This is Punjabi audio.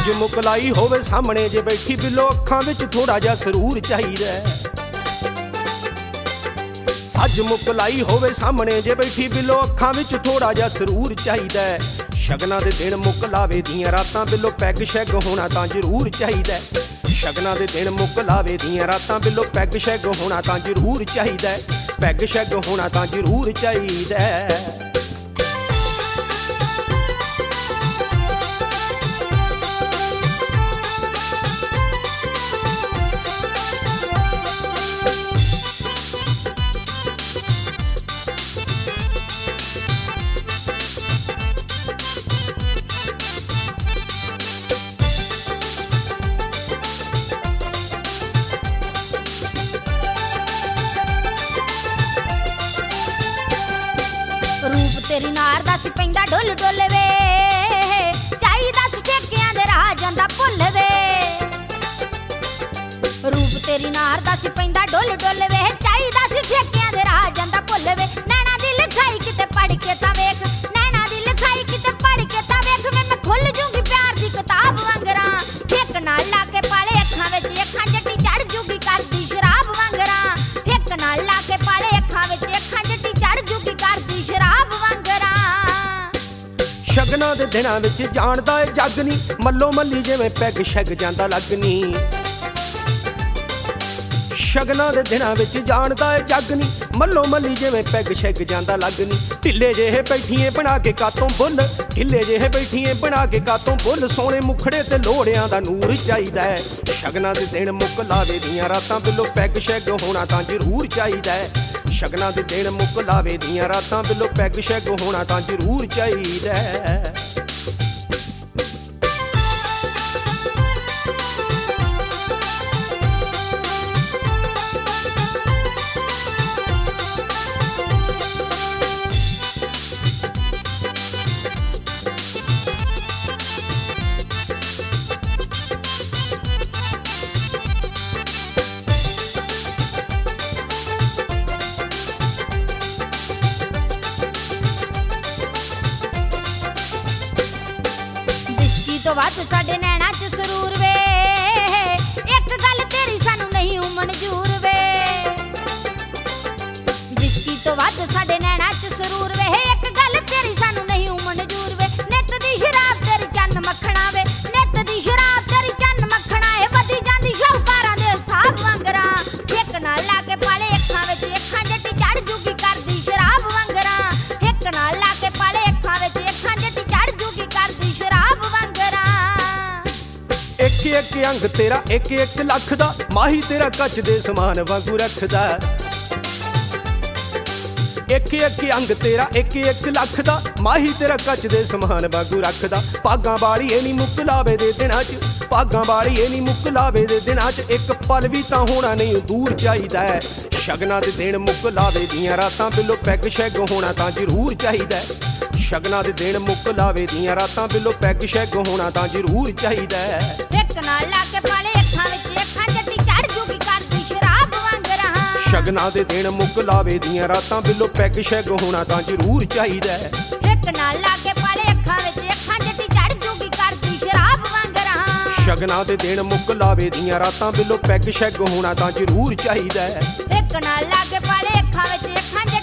ਸੱਜ ਮੁਕਲਾਈ ਹੋਵੇ ਸਾਹਮਣੇ ਜੇ ਬੈਠੀ ਬਿੱਲੋ ਅੱਖਾਂ ਵਿੱਚ ਥੋੜਾ ਜਿਹਾ ਸਰੂਰ ਚਾਹੀਦਾ। ਸੱਜ ਮੁਕਲਾਈ ਹੋਵੇ ਸਾਹਮਣੇ ਜੇ ਬੈਠੀ ਬਿੱਲੋ ਅੱਖਾਂ ਵਿੱਚ ਥੋੜਾ ਜਿਹਾ ਸਰੂਰ ਚਾਹੀਦਾ। ਸ਼ਗਨਾਂ ਦੇ ਦਿਨ ਮੁੱਕ ਲਾਵੇ ਦੀਆਂ ਰਾਤਾਂ ਬਿੱਲੋ ਪੈਗ ਸ਼ੈਗ ਹੋਣਾ ਤਾਂ ਜ਼ਰੂਰ ਚਾਹੀਦਾ। ਸ਼ਗਨਾਂ ਦੇ ਦਿਨ ਮੁੱਕ ਲਾਵੇ ਦੀਆਂ ਰਾਤਾਂ ਬਿੱਲੋ ਪੈਗ ਸ਼ੈਗ ਹੋਣਾ ਤਾਂ ਜ਼ਰੂਰ ਚਾਹੀਦਾ। ਪੈਗ ਸ਼ੈਗ ਹੋਣਾ ਤਾਂ ਜ਼ਰੂਰ ਚਾਹੀਦਾ। रूप तेरी नार दा सी पैंदा ढोल ढोल वे चाहीदा सी ठेकियां दे राह जांदा भुल वे। रूप तेरी नार दा सी पैंदा ढोल ढोल वे चाहीदा सी ठेकियां दे राह जांदा भुल वे। नैना दी लिखाई किते पढ़ के तां वेख, नैना दी लिखाई किते पढ़ के तां वेख मैं खुल जूंगी प्यार दी किताब वांगरा। ठेक नाल ला के पाले अखां विच अखां जट्टी चढ़ जूगी करदी शराब वांगरा। ठेक नाल ला के पाले अखां विच अखां जट्टी चढ़ जूगी करदी शराब वांगरा। ਸ਼ਗਨਾਂ ਦੇ ਦਿਨਾਂ ਵਿੱਚ ਜਾਣਦਾ ਏ ਜੱਗ ਨੀ ਮੱਲੋ ਮੱਲੀ ਜਿਵੇਂ ਪੈਗ ਸ਼ੈਗ ਜਾਂਦਾ ਲੱਗਨੀ। ਸ਼ਗਨਾਂ ਦੇ ਦਿਨਾਂ ਵਿੱਚ ਜਾਣਦਾ ਏ ਜੱਗ ਨੀ ਮੱਲੋ ਮੱਲੀ ਜਿਵੇਂ ਪੈਗ ਸ਼ੈਗ ਜਾਂਦਾ ਲੱਗਨੀ। ਢਿੱਲੇ ਜਿਹੇ ਬੈਠੀਏ ਬਣਾ ਕੇ ਕਾਤੋਂ ਬੁੱਲ, ਢਿੱਲੇ ਜਿਹੇ ਬੈਠੀਏ ਬਣਾ ਕੇ ਕਾਤੋਂ ਬੁੱਲ ਸੋਹਣੇ ਮੁਖੜੇ ਤੇ ਲੋੜਿਆਂ ਦਾ ਨੂਰ ਚਾਹੀਦਾ। ਸ਼ਗਨਾਂ ਦੇ ਦਿਨ ਮੁੱਕ ਲਾਵੇ ਦੀਆਂ ਰਾਤਾਂ ਬਿੱਲੋ ਪੈਗ ਸ਼ੈਗ ਹੋਣਾ ਤਾਂ ਜ਼ਰੂਰ ਚਾਹੀਦਾ। ਸ਼ਗਨਾਂ ਦੇ ਦਿਨ ਮੁੱਕ ਲਾਵੇ ਦੀਆਂ ਰਾਤਾਂ ਬਿੱਲੋ ਪੈਗ ਸ਼ੈਗ ਹੋਣਾ ਤਾਂ ਜ਼ਰੂਰ ਚਾਹੀਦਾ। तो वध साडे नैना च सरूर वे एक गल तेरी सानू नहीं मंजूर वे। विस्की तो वध साडे नैना च सरूर वे एक गल तेरी सानू नहीं मंजूर वे। नित दी शराब तेरी चन्न मखना वे, नित दी शराब तेरी चन्न मखना है वधी जांदी शाहूकारां दे साहब वांगरा। एक नाल ला के पाले अखां विच अखां जट्टी चढ़ जूगी करदी शराब वांगरा। एक नाल ला के पाले अखां विच अखां जट्टी चढ़ जूगी करदी शराब वांगरा। ਇੱਕ ਇੱਕ ਅੰਗ ਤੇਰਾ ਇੱਕ ਇੱਕ ਲੱਖ ਦਾ ਮਾਹੀ ਤੇਰਾ ਕੱਚ ਦੇ ਸਮਾਨ ਵਾਂਗੂ ਰੱਖਦਾ। ਇੱਕ ਇੱਕ ਅੰਗ ਤੇਰਾ ਇੱਕ ਇੱਕ ਲੱਖ ਦਾ ਮਾਹੀ ਤੇਰਾ ਕੱਚ ਦੇ ਸਮਾਨ ਵਾਂਗੂ ਰੱਖਦਾ। ਭਾਗਾਂ ਵਾਲੀ ਇਹ ਨਹੀਂ ਮੁੱਕ ਲਾਵੇ ਦੇ ਦਿਨਾਂ 'ਚ, ਭਾਗਾਂ ਵਾਲੀ ਇਹ ਨਹੀਂ ਮੁੱਕ ਲਾਵੇ ਦੇ ਦਿਨਾਂ 'ਚ ਇੱਕ ਪਲ ਵੀ ਤਾਂ ਹੋਣਾ ਨਹੀਂ ਦੂਰ ਚਾਹੀਦਾ। ਸ਼ਗਨਾਂ ਦੇ ਦਿਨ ਮੁੱਕ ਲਾਵੇ ਦੀਆਂ ਰਾਤਾਂ ਬਿੱਲੋ ਪੈਗ ਸ਼ੈਗ ਹੋਣਾ ਤਾਂ ਜ਼ਰੂਰ ਚਾਹੀਦਾ। ਸ਼ਗਨਾਂ ਦੇ ਦਿਨ ਮੁੱਕ ਲਾਵੇ ਦੀਆਂ ਰਾਤਾਂ ਬਿੱਲੋ ਪੈਗ ਸ਼ੈਗ ਹੋਣਾ ਤਾਂ ਜ਼ਰੂਰ ਚਾਹੀਦਾ। ਇੱਕ ਨਾਲ ਲਾ ਕੇ ਪਾਲੇ ਅੱਖਾਂ ਵਿੱਚ ਅੱਖਾਂ ਜੱਟੀ ਚੜ ਜੂਗੀ ਕਰਦੀ ਸ਼ਰਾਬ ਵਾਂਗਰਾ। ਸ਼ਗਨਾਂ ਦੇ ਦਿਨ ਮੁੱਕ ਲਾਵੇ ਦੀਆਂ ਰਾਤਾਂ ਬਿੱਲੋ ਪੈਗ ਸ਼ੈਗ ਹੋਣਾ ਤਾਂ ਜ਼ਰੂਰ ਚਾਹੀਦਾ। ਇੱਕ ਨਾਲ ਲਾ ਕੇ ਪਾਲੇ ਅੱਖਾਂ ਵਿੱਚ ਅੱਖਾਂ ਜੱਟੀ ਚੜ ਜੂਗੀ ਕਰਦੀ ਸ਼ਰਾਬ ਵਾਂਗਰਾ। ਸ਼ਗਨਾਂ ਦੇ ਦਿਨ ਮੁੱਕ ਲਾਵੇ ਦੀਆਂ ਰਾਤਾਂ ਬਿੱਲੋ ਪੈਗ ਸ਼ੈਗ ਹੋਣਾ ਤਾਂ ਜ਼ਰੂਰ ਚਾਹੀਦਾ। ਇੱਕ ਨਾਲ ਲਾ ਕੇ ਪਾਲੇ ਅੱਖਾਂ ਵਿੱਚ ਅੱਖਾਂ